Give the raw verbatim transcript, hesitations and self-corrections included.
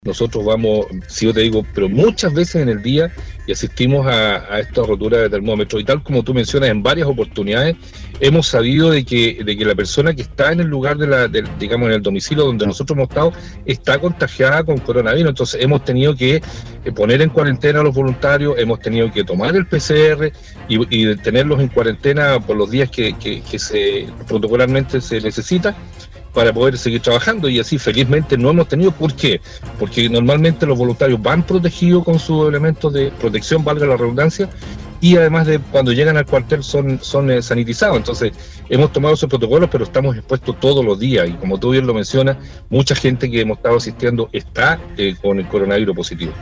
Nosotros vamos, si yo te digo, pero muchas veces en el día y asistimos a, a estas roturas de termómetro y tal como tú mencionas en varias oportunidades, hemos sabido de que, de que la persona que está en el lugar de la, de, digamos en el domicilio donde nosotros hemos estado, está contagiada con coronavirus. Entonces hemos tenido que poner en cuarentena a los voluntarios, hemos tenido que tomar el P C R y, y tenerlos en cuarentena por los días que, que, que se protocolarmente se necesita, para poder seguir trabajando, y así felizmente no hemos tenido. ¿Por qué? Porque normalmente los voluntarios van protegidos con sus elementos de protección, valga la redundancia, y además de cuando llegan al cuartel son, son eh, sanitizados. Entonces hemos tomado esos protocolos, pero estamos expuestos todos los días, y como tú bien lo mencionas, mucha gente que hemos estado asistiendo está eh, con el coronavirus positivo.